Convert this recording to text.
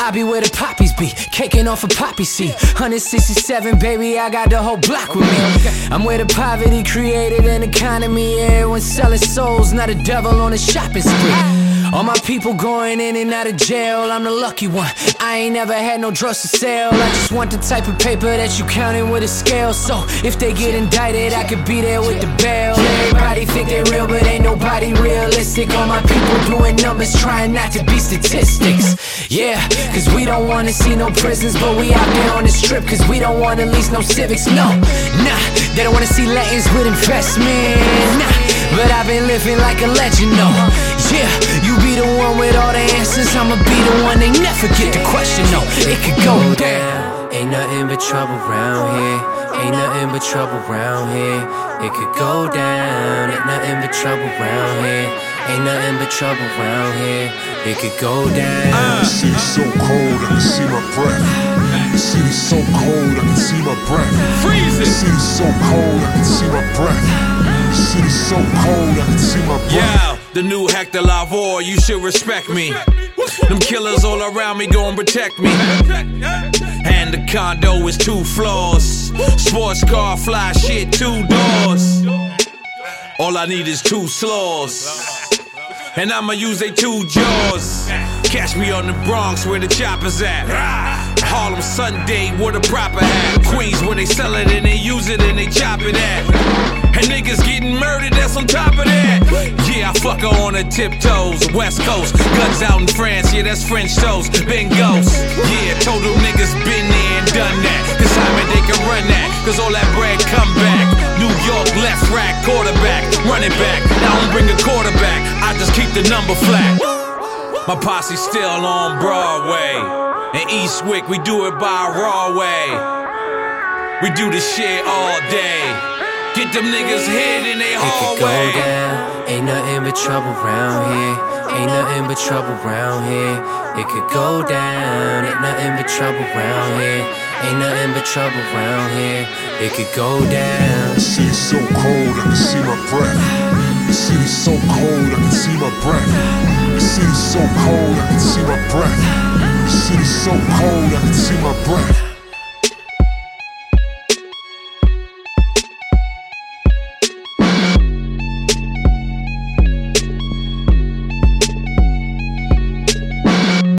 lobby where the poppies be, caking off a poppy seed. 167, baby, I got the whole block with me. I'm where the poverty created an economy. Everyone's selling souls, not a devil on a shopping spree. All my people going in and out of jail, I'm the lucky one. I ain't never had no drugs to sell. I just want the type of paper that you counting with a scale. So if they get indicted, I could be there with the bail. Everybody think they real, but ain't nobody realistic. All my people doing numbers, trying not to be statistics. Yeah, cause we don't wanna see no prisons, but we out there on the strip, cause we don't wanna lease no civics. No, nah, they don't wanna see Latins with investment. Nah, but I've been living like a legend, no. Yeah, you be the one with all the answers, I'ma be the one they never get the question, no. It could go down. Ain't nothing but trouble round here. Ain't nothing but trouble round here. It could go down. Ain't nothing but trouble round here. Ain't nothing but trouble round here. It could go down. The city's so cold, I can see my breath. The city's so cold, I can see my breath. Freeze it. The city's so cold, I can see my breath. The city's so cold, I can see my breath. Yeah, the new Hector Lavoie, you should respect me. Them killers all around me gon' protect me. And the condo is 2 floors. Sports car, fly shit, 2 doors. All I need is 2 slaws. And I'ma use they 2 jaws. Catch me on the Bronx where the choppers at. Harlem Sunday where the proper hat. Queens where they sell it and they use it and they chop it at. And niggas getting murdered, that's on top of that. Yeah, I fuck her on her tiptoes. West Coast, guns out in France, yeah, that's French toast. Bengals, yeah, told them niggas been there and done that. Cause I mean they can run that, cause all that bread come back. New York, left rack, quarterback, running back. I don't bring a quarterback, I just keep the number flat. My posse still on Broadway. In Eastwick, we do it by a raw way. We do this shit all day. Get them niggas hid in they hallway. It could go down. Ain't nothing but trouble round here. Ain't nothing but trouble round here. It could go down. Ain't nothing but trouble round here. Ain't nothing but trouble round here. It could go down. The city's so cold, I can see my breath. The city's so cold, I can see my breath. The city's so cold, I can see my breath. The city's so cold, I can see my breath.